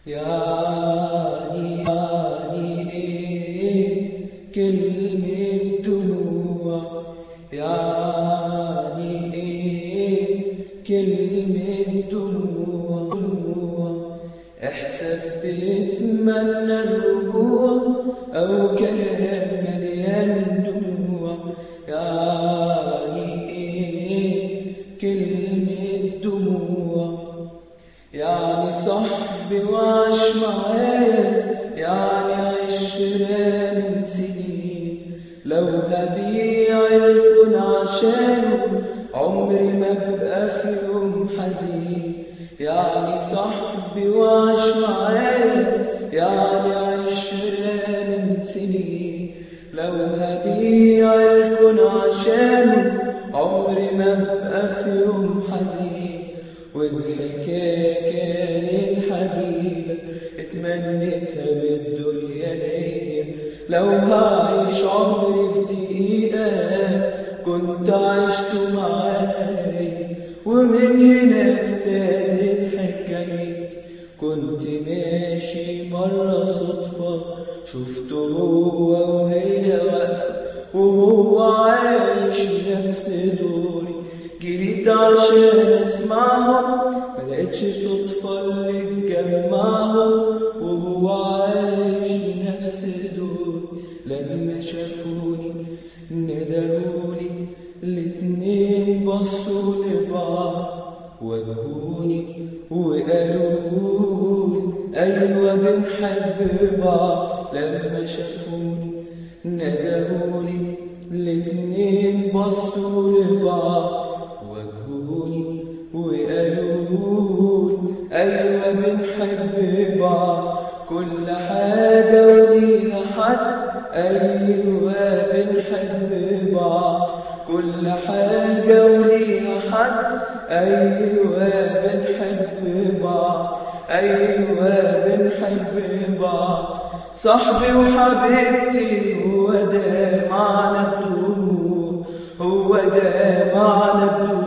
يعني ايه كلمة دموع، يعني ايه كلمة دموع، احساس بتمنى الرجوع او كلام مليان دموع. يعني ايه كلمة دموع، يعني صاحبي وعاش معايا، يعني عشرة من سنين، لو هبيع الكون عشانه عمري ما ابقى في يوم حزين. يعني صاحبي وعاش معايا، يعني عشرة من سنين، لو هبيع الكون عشانه عمري ما ابقى في يوم حزين. والحكاية كانت حبيبة اتمنيتها بالدنيا ليا، لو هعيش عمري في دقيقة كنت عشت معايا. ومن هنا ابتدت حكايتي، كنت ماشي مرة صدفة شفته هو وهي واقفة وهو عايش نفس دوري، جريت عشان اسمعهم ملقتش صدفة اللي تجمعهم وهو عايش نفس دوري. لما شافوني ندهولي الاتنين بصوا لبعض واجهوني وقالولي ايوه بنحب بعض. لما شافوني ندهولي الاتنين بصوا لبعض واجهوني وقالولي ايوه بنحب بعض. كل حاجة وليها حد، ايوه بنحب بعض. كل حاجة وليها حد، ايوه بنحب بعض، ايوه بنحب بعض. صاحبي وحبيبتي هو ده معنى الدموع، هو ده معنى الدموع.